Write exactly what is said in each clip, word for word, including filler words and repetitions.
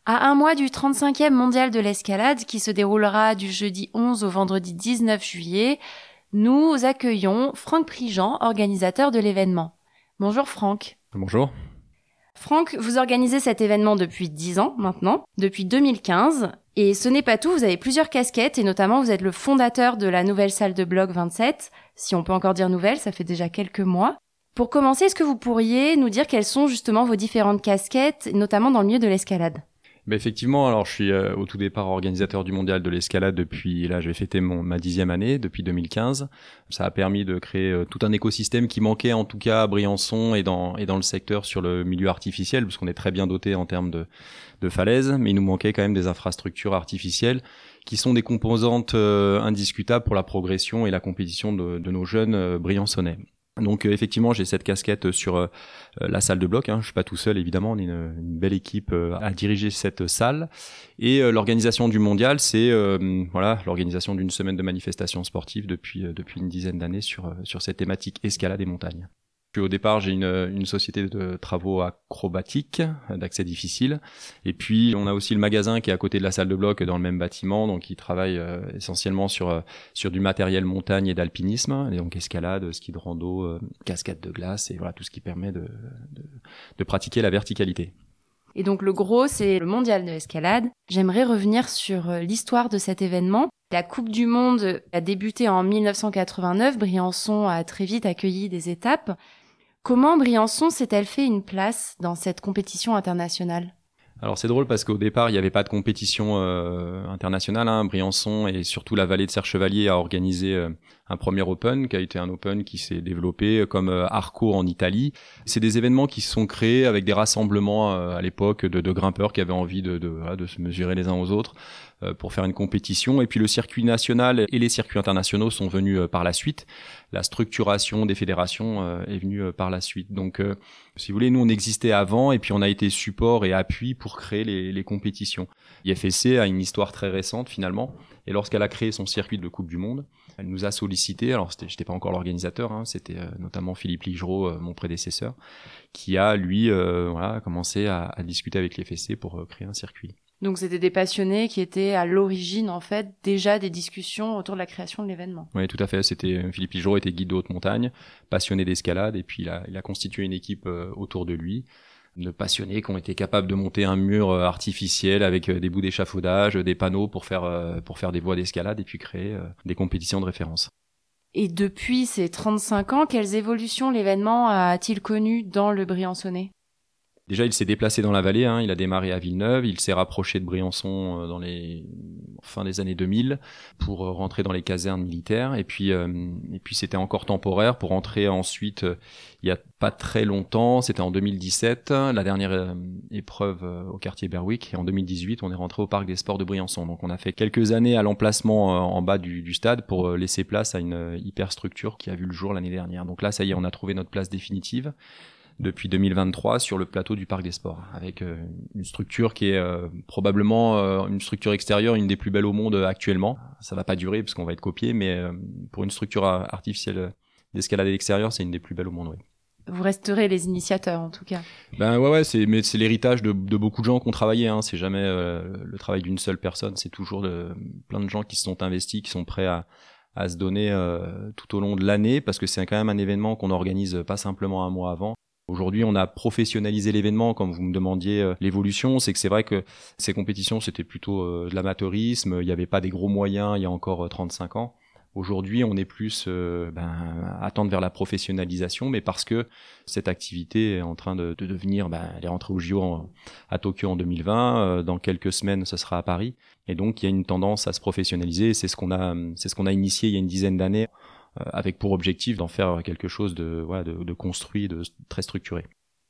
À un mois du trente-cinquième mondial de l'escalade qui se déroulera du jeudi onze au vendredi dix-neuf juillet, nous accueillons Franck Prigent, organisateur de l'événement. Bonjour Franck. Bonjour. Franck, vous organisez cet événement depuis dix ans maintenant, depuis deux mille quinze. Et ce n'est pas tout, vous avez plusieurs casquettes et notamment vous êtes le fondateur de la nouvelle salle de bloc vingt-sept. Si on peut encore dire nouvelle, ça fait déjà quelques mois. Pour commencer, est-ce que vous pourriez nous dire quelles sont justement vos différentes casquettes, notamment dans le milieu de l'escalade ? Ben effectivement, alors je suis euh, au tout départ organisateur du mondial de l'escalade depuis, là j'ai fêté mon, ma dixième année, depuis deux mille quinze. Ça a permis de créer euh, tout un écosystème qui manquait en tout cas à Briançon et dans, et dans le secteur sur le milieu artificiel, parce qu'on est très bien doté en termes de, de falaises, mais il nous manquait quand même des infrastructures artificielles qui sont des composantes euh, indiscutables pour la progression et la compétition de, de nos jeunes euh, briançonnais. Donc euh, effectivement, j'ai cette casquette sur euh, la salle de bloc. Hein. Je suis pas tout seul, évidemment. On est une, une belle équipe euh, à diriger cette salle. Et euh, l'organisation du mondial, c'est euh, voilà l'organisation d'une semaine de manifestations sportives depuis euh, depuis une dizaine d'années sur euh, sur cette thématique escalade et montagne. Puis au départ, j'ai une, une société de travaux acrobatiques, d'accès difficile. Et puis, on a aussi le magasin qui est à côté de la salle de bloc dans le même bâtiment, donc il travaille euh, essentiellement sur, euh, sur du matériel montagne et d'alpinisme, et donc escalade, ski de rando, euh, cascade de glace, et voilà tout ce qui permet de, de, de pratiquer la verticalité. Et donc le gros, c'est le mondial de l'escalade. J'aimerais revenir sur l'histoire de cet événement. La Coupe du Monde a débuté en dix-neuf cent quatre-vingt-neuf. Briançon a très vite accueilli des étapes. Comment Briançon s'est-elle fait une place dans cette compétition internationale ? Alors c'est drôle parce qu'au départ il n'y avait pas de compétition euh, internationale. Hein. Briançon et surtout la vallée de Serre-Chevalier a organisé euh, un premier Open qui a été un Open qui s'est développé comme euh, Arco en Italie. C'est des événements qui se sont créés avec des rassemblements euh, à l'époque de, de grimpeurs qui avaient envie de, de, voilà, de se mesurer les uns aux autres euh, pour faire une compétition. Et puis le circuit national et les circuits internationaux sont venus euh, par la suite. La structuration des fédérations euh, est venue euh, par la suite. Donc euh, si vous voulez, nous on existait avant et puis on a été support et appui pour créer les, les compétitions. I F S C a une histoire très récente finalement, et lorsqu'elle a créé son circuit de Coupe du Monde, elle nous a sollicité, alors c'était, j'étais pas encore l'organisateur, hein, c'était euh, notamment Philippe Ligereau, euh, mon prédécesseur, qui a lui euh, voilà, commencé à, à discuter avec l'I F S C pour euh, créer un circuit. Donc c'était des passionnés qui étaient à l'origine en fait déjà des discussions autour de la création de l'événement. Oui, tout à fait. C'était Philippe Ligereau était guide de haute montagne, passionné d'escalade, et puis il a, il a constitué une équipe euh, autour de lui de passionnés qui ont été capables de monter un mur euh, artificiel avec euh, des bouts d'échafaudage, des panneaux pour faire euh, pour faire des voies d'escalade et puis créer euh, des compétitions de référence. Et depuis ces trente-cinq ans, quelles évolutions l'événement a-t-il connu dans le Briançonnais ? Déjà, il s'est déplacé dans la vallée, hein. Il a démarré à Villeneuve, il s'est rapproché de Briançon euh, dans les fin des années deux mille pour euh, rentrer dans les casernes militaires. Et puis, euh, et puis c'était encore temporaire pour rentrer ensuite, euh, il y a pas très longtemps, c'était en deux mille dix-sept, la dernière euh, épreuve euh, au quartier Berwick. Et en deux mille dix-huit, on est rentré au parc des sports de Briançon. Donc on a fait quelques années à l'emplacement euh, en bas du, du stade pour euh, laisser place à une euh, hyperstructure qui a vu le jour l'année dernière. Donc là, ça y est, on a trouvé notre place définitive depuis deux mille vingt-trois sur le plateau du Parc des Sports, avec euh, une structure qui est euh, probablement euh, une structure extérieure, une des plus belles au monde euh, actuellement. Ça va pas durer parce qu'on va être copié, mais euh, pour une structure artificielle d'escalade extérieure, c'est une des plus belles au monde, oui. Vous resterez les initiateurs en tout cas. Ben ouais ouais, c'est mais c'est l'héritage de, de beaucoup de gens qui ont travaillé. Hein. C'est jamais euh, le travail d'une seule personne. C'est toujours de, plein de gens qui se sont investis, qui sont prêts à à se donner euh, tout au long de l'année, parce que c'est quand même un événement qu'on organise pas simplement un mois avant. Aujourd'hui, on a professionnalisé l'événement, comme vous me demandiez euh, l'évolution. C'est que c'est vrai que ces compétitions, c'était plutôt euh, de l'amateurisme. Il n'y avait pas des gros moyens il y a encore euh, trente-cinq ans. Aujourd'hui, on est plus euh, ben, à tendre vers la professionnalisation, mais parce que cette activité est en train de, de devenir, ben, elle est rentrée au J O en, à Tokyo en deux mille vingt. Euh, dans quelques semaines, ce sera à Paris. Et donc, il y a une tendance à se professionnaliser. C'est ce qu'on a, c'est ce qu'on a initié il y a une dizaine d'années, avec pour objectif d'en faire quelque chose de, voilà, de, de construit, de très structuré.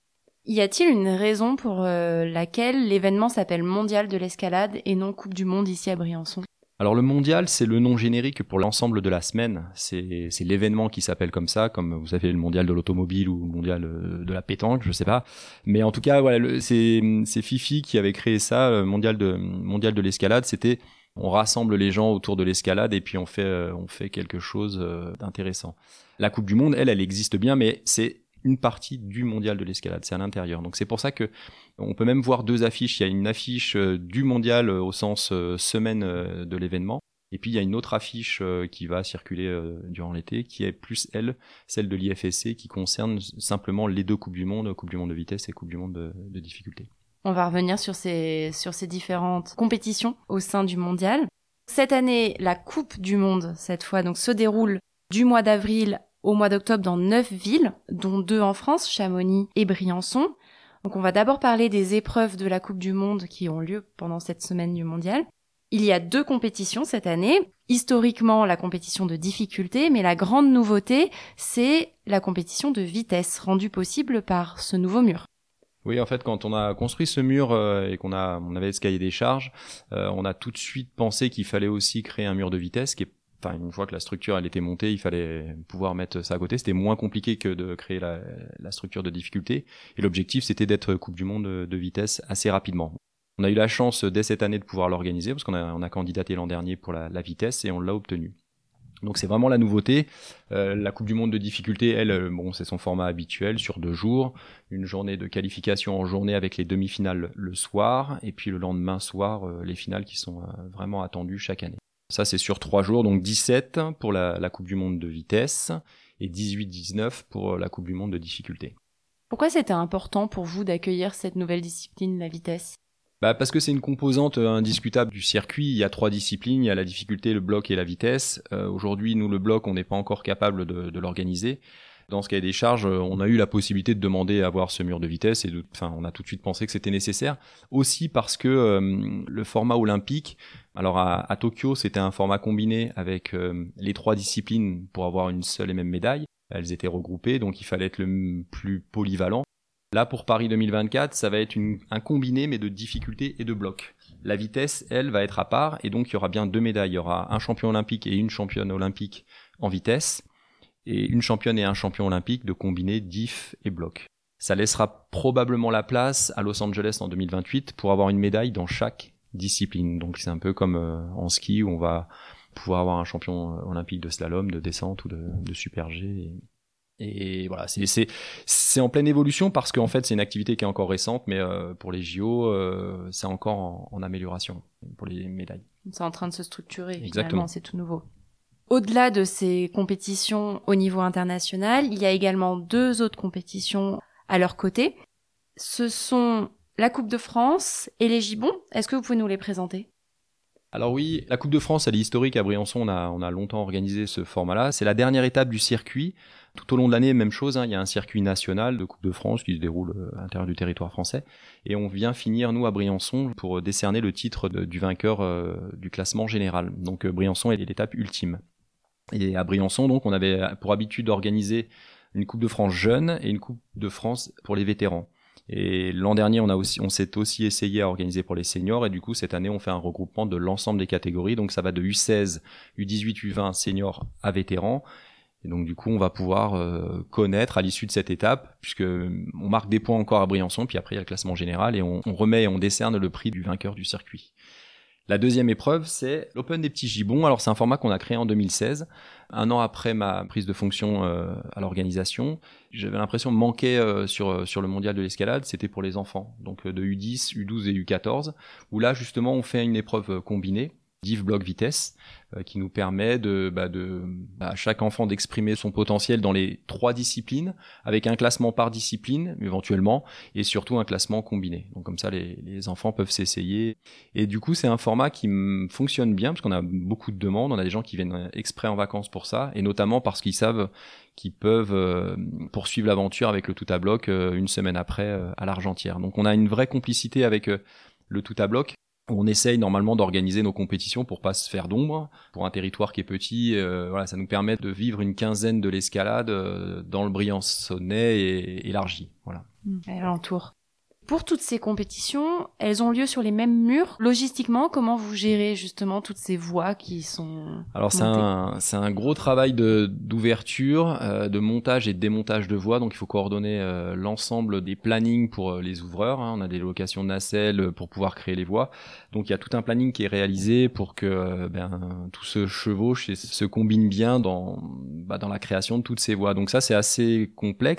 Y a-t-il une raison pour euh, laquelle l'événement s'appelle Mondial de l'escalade et non Coupe du Monde ici à Briançon ? Alors le mondial, c'est le nom générique pour l'ensemble de la semaine. C'est, c'est l'événement qui s'appelle comme ça, comme vous savez le mondial de l'automobile ou le mondial de la pétanque, je sais pas. Mais en tout cas, voilà, le, c'est, c'est Fifi qui avait créé ça, le mondial de, mondial de l'escalade. C'était on rassemble les gens autour de l'escalade et puis on fait, on fait quelque chose d'intéressant. La Coupe du Monde, elle, elle existe bien, mais c'est une partie du mondial de l'escalade, c'est à l'intérieur. Donc c'est pour ça que on peut même voir deux affiches. Il y a une affiche du mondial au sens semaine de l'événement, et puis il y a une autre affiche qui va circuler durant l'été, qui est plus elle, celle de l'I F S C, qui concerne simplement les deux coupes du monde, Coupe du monde de vitesse et Coupe du monde de, de difficulté. On va revenir sur ces, sur ces différentes compétitions au sein du mondial. Cette année, la Coupe du monde, cette fois, donc, se déroule du mois d'avril au mois d'octobre dans neuf villes, dont deux en France, Chamonix et Briançon. Donc on va d'abord parler des épreuves de la Coupe du monde qui ont lieu pendant cette semaine du mondial. Il y a deux compétitions cette année. Historiquement, la compétition de difficulté, mais la grande nouveauté, c'est la compétition de vitesse, rendue possible par ce nouveau mur. Oui, en fait, quand on a construit ce mur euh, et qu'on a, on avait ce cahier des charges, euh, on a tout de suite pensé qu'il fallait aussi créer un mur de vitesse qui est Enfin, une fois que la structure elle était montée, il fallait pouvoir mettre ça à côté. C'était moins compliqué que de créer la, la structure de difficulté. Et l'objectif, c'était d'être Coupe du monde de, de vitesse assez rapidement. On a eu la chance dès cette année de pouvoir l'organiser parce qu'on a, on a candidaté l'an dernier pour la, la vitesse et on l'a obtenu. Donc c'est vraiment la nouveauté. Euh, la Coupe du monde de difficulté, elle, bon, c'est son format habituel sur deux jours, une journée de qualification en journée avec les demi-finales le soir, et puis le lendemain soir, euh, les finales qui sont euh, vraiment attendues chaque année. Ça, c'est sur trois jours, donc dix-sept pour la, la Coupe du monde de vitesse et dix-huit dix-neuf pour la Coupe du monde de difficulté. Pourquoi c'était important pour vous d'accueillir cette nouvelle discipline, la vitesse ? Bah parce que c'est une composante indiscutable du circuit. Il y a trois disciplines, il y a la difficulté, le bloc et la vitesse. Euh, aujourd'hui, nous, le bloc, on n'est pas encore capable de, de l'organiser. Dans ce cahier des charges, on a eu la possibilité de demander à avoir ce mur de vitesse et de, enfin, on a tout de suite pensé que c'était nécessaire. Aussi parce que euh, le format olympique, alors à, à Tokyo, c'était un format combiné avec euh, les trois disciplines pour avoir une seule et même médaille. Elles étaient regroupées, donc il fallait être le plus polyvalent. Là, pour Paris deux mille vingt-quatre, ça va être une, un combiné, mais de difficulté et de bloc. La vitesse, elle, va être à part, et donc il y aura bien deux médailles. Il y aura un champion olympique et une championne olympique en vitesse, et une championne et un champion olympique de combiné diff et bloc. Ça laissera probablement la place à Los Angeles en deux mille vingt-huit pour avoir une médaille dans chaque discipline. Donc c'est un peu comme euh, en ski où on va pouvoir avoir un champion olympique de slalom, de descente ou de, de super G. Et... Et voilà, c'est c'est c'est en pleine évolution parce qu'en fait c'est une activité qui est encore récente, mais euh, pour les J O euh, c'est encore en, en amélioration pour les médailles. C'est en train de se structurer. Exactement. Finalement, c'est tout nouveau. Au-delà de ces compétitions au niveau international, il y a également deux autres compétitions à leur côté. Ce sont la Coupe de France et les Gibbons. Est-ce que vous pouvez nous les présenter ? Alors oui, la Coupe de France, elle est historique à Briançon. On a, on a longtemps organisé ce format-là. C'est la dernière étape du circuit. Tout au long de l'année, même chose, hein, il y a un circuit national de Coupe de France qui se déroule à l'intérieur du territoire français. Et on vient finir, nous, à Briançon, pour décerner le titre de, du vainqueur euh, du classement général. Donc euh, Briançon est l'étape ultime. Et à Briançon, donc, on avait pour habitude d'organiser une Coupe de France jeune et une Coupe de France pour les vétérans. Et l'an dernier, on a aussi, on s'est aussi essayé à organiser pour les seniors, et du coup, cette année, on fait un regroupement de l'ensemble des catégories. Donc, ça va de U seize, U dix-huit, U vingt, seniors à vétérans. Et donc, du coup, on va pouvoir euh, connaître à l'issue de cette étape, puisque on marque des points encore à Briançon, puis après, il y a le classement général, et on, on remet et on décerne le prix du vainqueur du circuit. La deuxième épreuve, c'est l'Open des petits gibbons. Alors, c'est un format qu'on a créé en deux mille seize, un an après ma prise de fonction euh, à l'organisation. J'avais l'impression de manquer euh, sur sur le mondial de l'escalade. C'était pour les enfants, donc de U dix, U douze et U quatorze, où là, justement, on fait une épreuve combinée, diff, bloc, vitesse, euh, qui nous permet de, bah, de bah, à chaque enfant d'exprimer son potentiel dans les trois disciplines, avec un classement par discipline, éventuellement, et surtout un classement combiné. Donc comme ça, les, les enfants peuvent s'essayer. Et du coup, c'est un format qui m- fonctionne bien, parce qu'on a beaucoup de demandes, on a des gens qui viennent exprès en vacances pour ça, et notamment parce qu'ils savent qu'ils peuvent euh, poursuivre l'aventure avec le tout à bloc euh, une semaine après euh, à l'Argentière. Donc on a une vraie complicité avec euh, le tout à bloc. On essaye normalement d'organiser nos compétitions pour pas se faire d'ombre. Pour un territoire qui est petit, euh, voilà, ça nous permet de vivre une quinzaine de l'escalade euh, dans le Briançonnais et élargi. Voilà. Mmh, à l'entour. Pour toutes ces compétitions, elles ont lieu sur les mêmes murs. Logistiquement, comment vous gérez justement toutes ces voies qui sont Alors c'est un, c'est un gros travail de, d'ouverture, euh, de montage et de démontage de voies. Donc il faut coordonner euh, l'ensemble des plannings pour euh, les ouvreurs. Hein. On a des locations de nacelles pour pouvoir créer les voies. Donc il y a tout un planning qui est réalisé pour que euh, ben, tout se chevauche et se combine bien dans, bah, dans la création de toutes ces voies. Donc ça c'est assez complexe.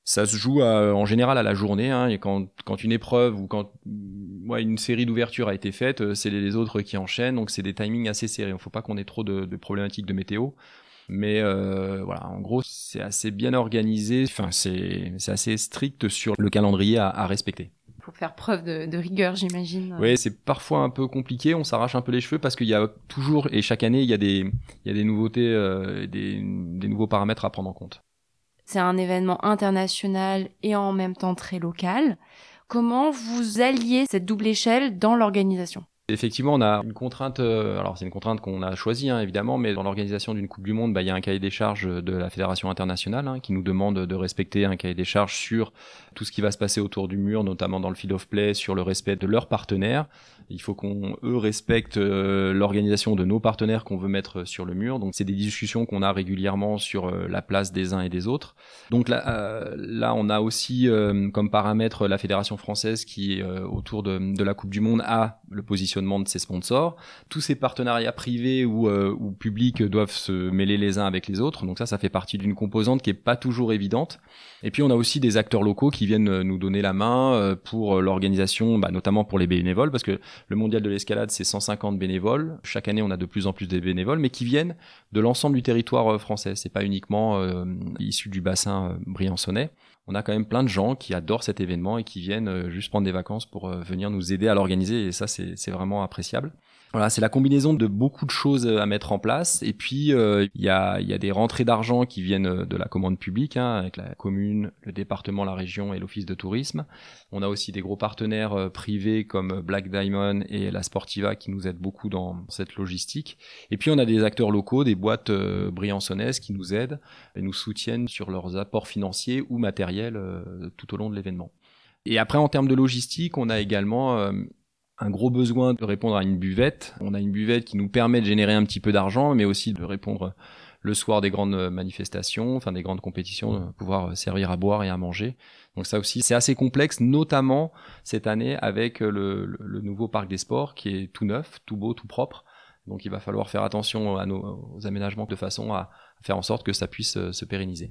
Ça se joue à, en général à la journée, hein, et quand, quand une épreuve ou quand ouais, une série d'ouvertures a été faite, c'est les autres qui enchaînent, donc c'est des timings assez serrés. Il ne faut pas qu'on ait trop de, de problématiques de météo. Mais euh, voilà, en gros, c'est assez bien organisé, enfin, c'est, c'est assez strict sur le calendrier à, à respecter. Il faut faire preuve de, de rigueur, j'imagine. Oui, c'est parfois un peu compliqué, on s'arrache un peu les cheveux parce qu'il y a toujours, et chaque année, il y a des, il y a des nouveautés, euh, des, des nouveaux paramètres à prendre en compte. C'est un événement international et en même temps très local. Comment vous alliez cette double échelle dans l'organisation ? Effectivement, on a une contrainte, euh, alors c'est une contrainte qu'on a choisie, hein, évidemment, mais dans l'organisation d'une Coupe du Monde, bah, il y a un cahier des charges de la Fédération internationale, hein, qui nous demande de respecter un cahier des charges sur tout ce qui va se passer autour du mur, notamment dans le field of play, sur le respect de leurs partenaires. Il faut qu'on, eux, respectent euh, l'organisation de nos partenaires qu'on veut mettre sur le mur. Donc, c'est des discussions qu'on a régulièrement sur euh, la place des uns et des autres. Donc là, euh, là on a aussi euh, comme paramètre la Fédération française qui, euh, autour de, de la Coupe du Monde, a le positionnement de ses sponsors. Tous ces partenariats privés ou, euh, ou publics doivent se mêler les uns avec les autres. Donc ça, ça fait partie d'une composante qui est pas toujours évidente. Et puis, on a aussi des acteurs locaux qui viennent nous donner la main pour l'organisation, bah, notamment pour les bénévoles, parce que le mondial de l'escalade, c'est cent cinquante bénévoles. Chaque année, on a de plus en plus de bénévoles, mais qui viennent de l'ensemble du territoire français. C'est pas uniquement euh, issu du bassin euh, briançonnais. On a quand même plein de gens qui adorent cet événement et qui viennent euh, juste prendre des vacances pour euh, venir nous aider à l'organiser. Et ça, c'est, c'est vraiment appréciable. Voilà, c'est la combinaison de beaucoup de choses à mettre en place. Et puis, il euh, y, a, y a des rentrées d'argent qui viennent de la commande publique, hein, avec la commune, le département, la région et l'office de tourisme. On a aussi des gros partenaires euh, privés comme Black Diamond et la Sportiva qui nous aident beaucoup dans cette logistique. Et puis, on a des acteurs locaux, des boîtes euh, briançonnaises qui nous aident et nous soutiennent sur leurs apports financiers ou matériels euh, tout au long de l'événement. Et après, en termes de logistique, on a également... Euh, un gros besoin de répondre à une buvette. On a une buvette qui nous permet de générer un petit peu d'argent, mais aussi de répondre le soir des grandes manifestations, enfin des grandes compétitions, de pouvoir servir à boire et à manger. Donc ça aussi, c'est assez complexe, notamment cette année avec le, le, le nouveau parc des sports qui est tout neuf, tout beau, tout propre. Donc il va falloir faire attention à nos, aux aménagements de façon à faire en sorte que ça puisse se pérenniser.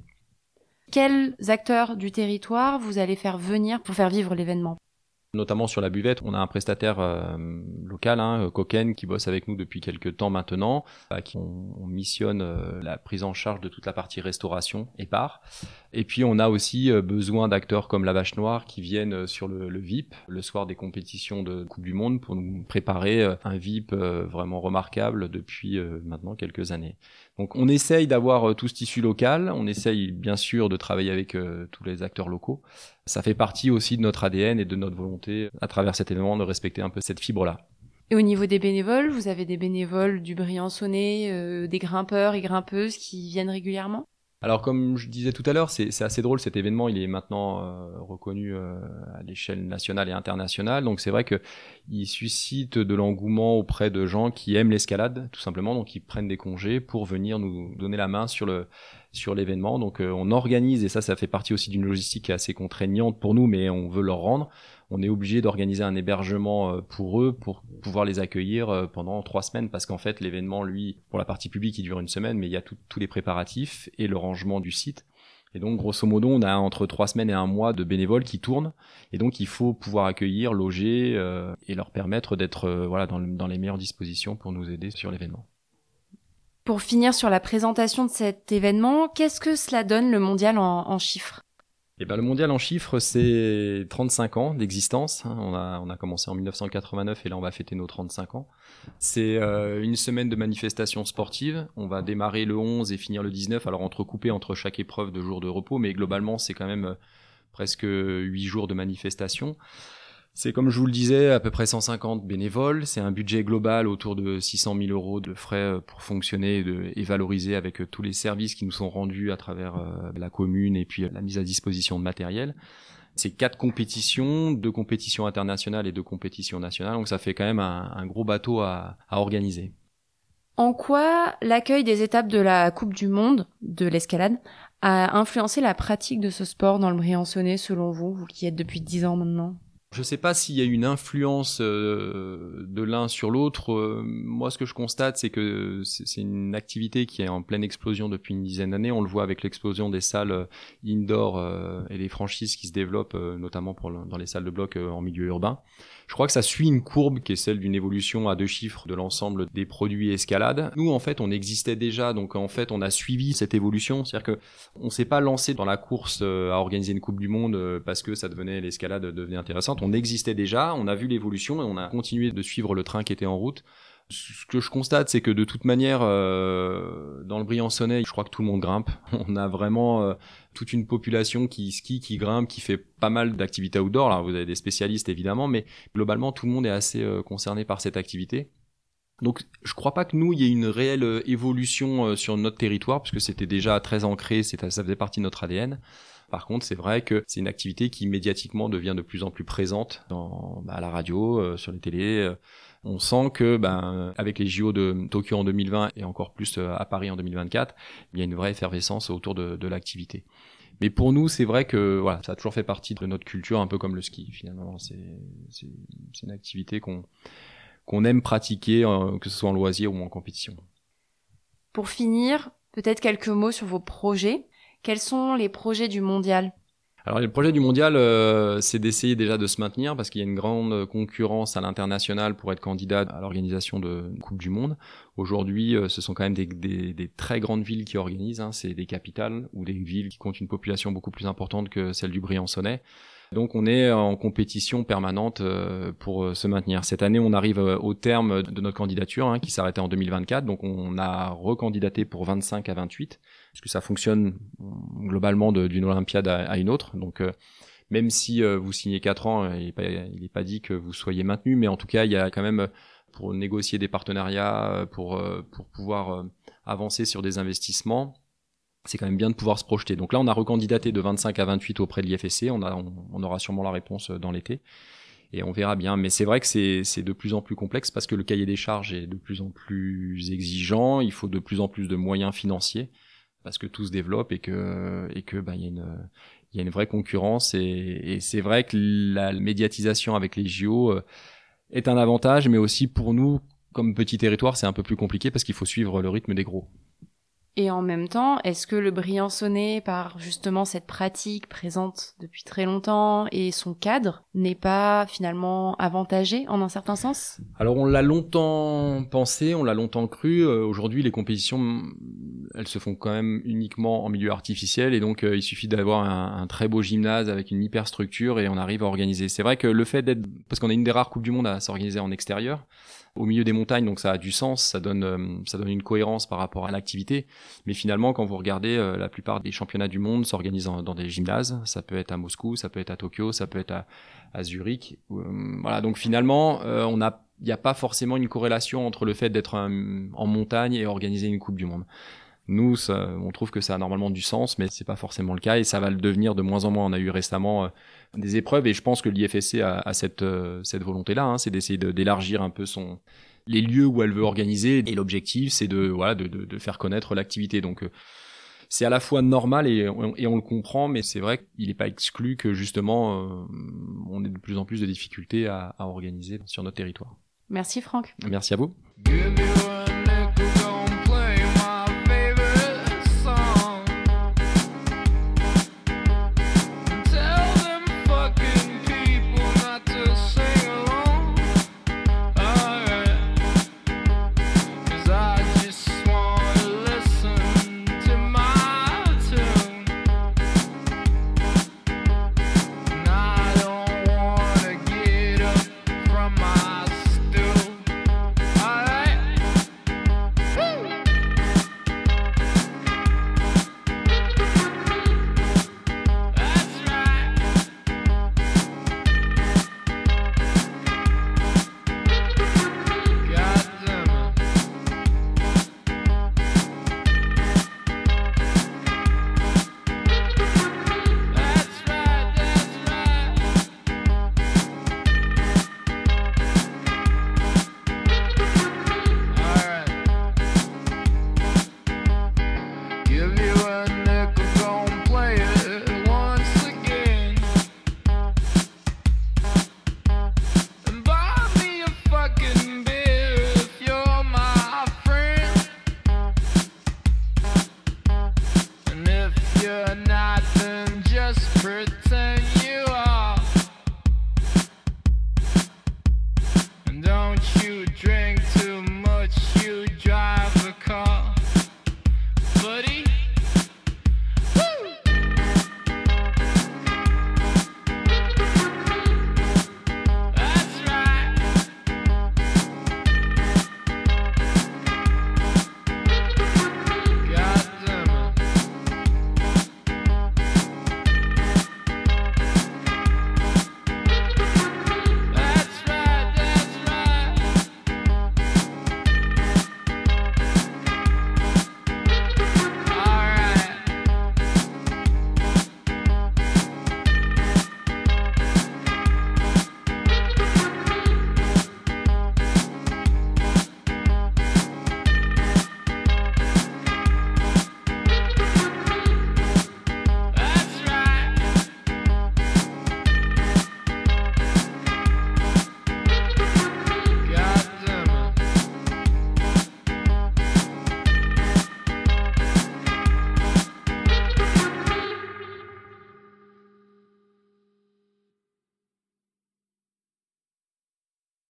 Quels acteurs du territoire vous allez faire venir pour faire vivre l'événement ? Notamment sur la buvette, on a un prestataire euh, local, hein, Koken, qui bosse avec nous depuis quelques temps maintenant, à qui on, on missionne euh, la prise en charge de toute la partie restauration et bar. Et puis on a aussi euh, besoin d'acteurs comme la Vache Noire qui viennent euh, sur le, le V I P, le soir des compétitions de Coupe du Monde, pour nous préparer euh, un V I P euh, vraiment remarquable depuis euh, maintenant quelques années. Donc on essaye d'avoir euh, tout ce tissu local, on essaye bien sûr de travailler avec euh, tous les acteurs locaux. Ça fait partie aussi de notre A D N et de notre volonté, à travers cet événement, de respecter un peu cette fibre-là. Et au niveau des bénévoles, vous avez des bénévoles du Briançonnais, euh, des grimpeurs et grimpeuses qui viennent régulièrement ? Alors comme je disais tout à l'heure, c'est, c'est assez drôle, cet événement, il est maintenant euh, reconnu euh, à l'échelle nationale et internationale, donc c'est vrai qu'il suscite de l'engouement auprès de gens qui aiment l'escalade, tout simplement, donc ils prennent des congés pour venir nous donner la main sur le sur l'événement. Donc euh, on organise, et ça, ça fait partie aussi d'une logistique qui est assez contraignante pour nous, mais on veut leur rendre. On est obligé d'organiser un hébergement pour eux, pour pouvoir les accueillir pendant trois semaines, parce qu'en fait, l'événement, lui, pour la partie publique, il dure une semaine, mais il y a tout, tous les préparatifs et le rangement du site. Et donc, grosso modo, on a entre trois semaines et un mois de bénévoles qui tournent, et donc il faut pouvoir accueillir, loger euh, et leur permettre d'être euh, voilà dans, le, dans les meilleures dispositions pour nous aider sur l'événement. Pour finir sur la présentation de cet événement, qu'est-ce que cela donne le mondial en, en chiffres ? Eh ben, le mondial en chiffres, c'est trente-cinq ans d'existence. On a, on a commencé en dix-neuf cent quatre-vingt-neuf et là, on va fêter nos trente-cinq ans. C'est euh, une semaine de manifestations sportives. On va démarrer le onze et finir le dix-neuf, alors entrecoupé entre chaque épreuve de jours de repos, mais globalement, c'est quand même euh, presque huit jours de manifestations. C'est, comme je vous le disais, à peu près cent cinquante bénévoles. C'est un budget global autour de six cent mille euros de frais pour fonctionner et, de, et valoriser avec tous les services qui nous sont rendus à travers euh, la commune et puis la mise à disposition de matériel. C'est quatre compétitions, deux compétitions internationales et deux compétitions nationales. Donc ça fait quand même un, un gros bateau à, à organiser. En quoi l'accueil des étapes de la Coupe du Monde de l'escalade a influencé la pratique de ce sport dans le Briançonnais, selon vous, vous qui êtes depuis dix ans maintenant ? Je ne sais pas s'il y a une influence euh, de l'un sur l'autre. Euh, moi, ce que je constate, c'est que c'est, c'est une activité qui est en pleine explosion depuis une dizaine d'années. On le voit avec l'explosion des salles euh, indoor euh, et des franchises qui se développent, euh, notamment pour le, dans les salles de bloc euh, en milieu urbain. Je crois que ça suit une courbe qui est celle d'une évolution à deux chiffres de l'ensemble des produits escalade. Nous, en fait, on existait déjà, donc en fait, on a suivi cette évolution. C'est-à-dire que on s'est pas lancé dans la course euh, à organiser une Coupe du Monde euh, parce que ça devenait l'escalade devenait intéressante. On existait déjà, on a vu l'évolution et on a continué de suivre le train qui était en route. Ce que je constate, c'est que de toute manière, euh, dans le Briançonnais, je crois que tout le monde grimpe. On a vraiment euh, toute une population qui skie, qui grimpe, qui fait pas mal d'activités outdoor. Là, vous avez des spécialistes évidemment, mais globalement, tout le monde est assez euh, concerné par cette activité. Donc, je crois pas que nous, il y ait une réelle euh, évolution euh, sur notre territoire, parce que c'était déjà très ancré, c'était, ça faisait partie de notre A D N. Par contre, c'est vrai que c'est une activité qui médiatiquement devient de plus en plus présente dans, bah, à la radio, euh, sur les télés. Euh, on sent que, ben, avec les J O de Tokyo en deux mille vingt et encore plus euh, à Paris en deux mille vingt-quatre, il y a une vraie effervescence autour de, de l'activité. Mais pour nous, c'est vrai que voilà, ça a toujours fait partie de notre culture, un peu comme le ski. Finalement, c'est, c'est, c'est une activité qu'on, qu'on aime pratiquer, euh, que ce soit en loisir ou en compétition. Pour finir, peut-être quelques mots sur vos projets. Quels sont les projets du mondial ? Alors le projet du mondial, euh, c'est d'essayer déjà de se maintenir parce qu'il y a une grande concurrence à l'international pour être candidat à l'organisation de Coupe du Monde. Aujourd'hui, euh, ce sont quand même des, des, des très grandes villes qui organisent, hein, c'est des capitales ou des villes qui comptent une population beaucoup plus importante que celle du Briançonnais. Donc on est en compétition permanente euh, pour se maintenir. Cette année, on arrive au terme de notre candidature hein, qui s'arrêtait en deux mille vingt-quatre. Donc on a recandidaté pour vingt-cinq à vingt-huit, parce que ça fonctionne globalement de, d'une Olympiade à, à une autre. Donc euh, même si euh, vous signez quatre ans, il n'est pas, il est pas dit que vous soyez maintenu, mais en tout cas, il y a quand même pour négocier des partenariats, pour, pour pouvoir avancer sur des investissements, c'est quand même bien de pouvoir se projeter. Donc là, on a recandidaté de vingt-cinq à vingt-huit auprès de l'I F S C. On, a, on, on aura sûrement la réponse dans l'été. Et on verra bien. Mais c'est vrai que c'est, c'est de plus en plus complexe parce que le cahier des charges est de plus en plus exigeant. Il faut de plus en plus de moyens financiers parce que tout se développe et que, et que, ben, il y a une, il y a une vraie concurrence. Et, et c'est vrai que la médiatisation avec les J O est un avantage, mais aussi pour nous, comme petit territoire, c'est un peu plus compliqué parce qu'il faut suivre le rythme des gros. Et en même temps, est-ce que le Briançonnais, par justement cette pratique présente depuis très longtemps et son cadre, n'est pas finalement avantagé en un certain sens ? Alors on l'a longtemps pensé, on l'a longtemps cru. Euh, aujourd'hui, les compétitions, elles se font quand même uniquement en milieu artificiel et donc euh, il suffit d'avoir un, un très beau gymnase avec une hyper structure et on arrive à organiser. C'est vrai que le fait d'être, parce qu'on est une des rares coupes du monde à s'organiser en extérieur, au milieu des montagnes, donc ça a du sens, ça donne euh, ça donne une cohérence par rapport à l'activité. Mais finalement, quand vous regardez, euh, la plupart des championnats du monde s'organisent en, dans des gymnases. Ça peut être à Moscou, ça peut être à Tokyo, ça peut être à, à Zurich. Euh, voilà, donc finalement, euh, on a, il n'y a pas forcément une corrélation entre le fait d'être un, en montagne et organiser une Coupe du Monde. Nous, ça, on trouve que ça a normalement du sens, mais c'est pas forcément le cas et ça va le devenir de moins en moins. On a eu récemment euh, des épreuves et je pense que l'I F S C a, a cette euh, cette volonté-là, hein, c'est d'essayer de, d'élargir un peu son les lieux où elle veut organiser et l'objectif, c'est de voilà de de, de faire connaître l'activité. Donc euh, c'est à la fois normal et, et on le comprend, mais c'est vrai qu'il n'est pas exclu que justement euh, on ait de plus en plus de difficultés à, à organiser sur notre territoire. Merci Franck. Merci à vous. you're not